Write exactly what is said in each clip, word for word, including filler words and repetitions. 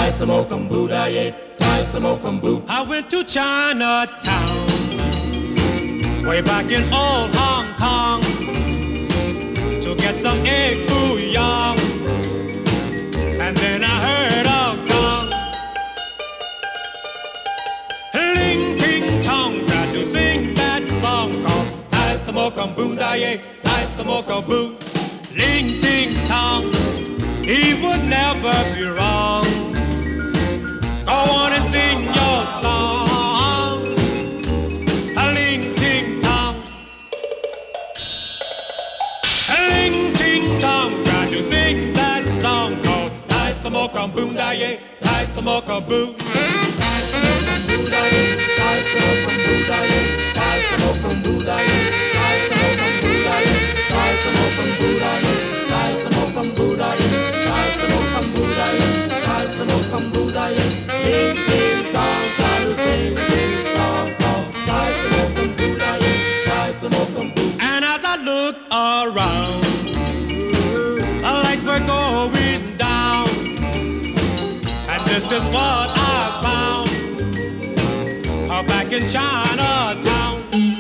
Thai smoke Buddha, yeah, Thai smoke Buddha. I went to Chinatown way back in old Hong Kong to get some egg foo young, and then I heard a gong. Ling ting tong, got to sing that song called Thai smoke Buddha, yeah, Thai smoke Buddha. Ling ting tong, he would never be wrong. Go on and sing your song, a ling ting tong, a ling ting tong. Got to sing that song called Thai smoke Buddha, yeah, Thai smoke Buddha. Thai smoke Buddha, yeah, Thai smoke Buddha, yeah, Thai smoke Buddha, yeah, Thai smoke Buddha, yeah, Thai smoke Buddha, yeah, Thai smoke Buddha, yeah, Thai smoke Buddha, yeah, Thai smoke Buddha, yeah. Ling ting tong, try to sing this song called Thai smoke Buddha, yeah, Thai smoke Buddha. And as I look around, the lights were going down, and this is what I found uh, back in Chinatown.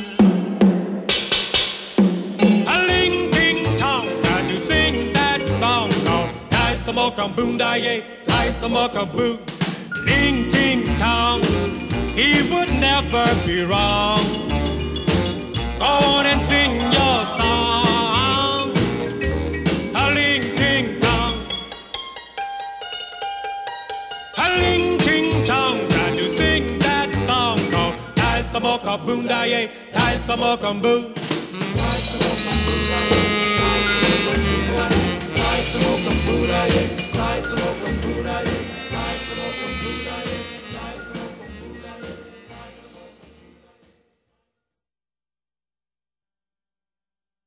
A ling ting tong, got to sing that song called Thai smoke Buddha, yeah, Thai smoke Buddha. Ling ting tong, he would never be wrong. Go on and sing your song, a ling ting tong, a ling ting tong. Got to sing that song called Thai smoke Buddha, yeah, Thai smoke Buddha. Thai smoke Buddha, yeah, Thai smoke Buddha, yeah, Thai smoke Buddha, yeah.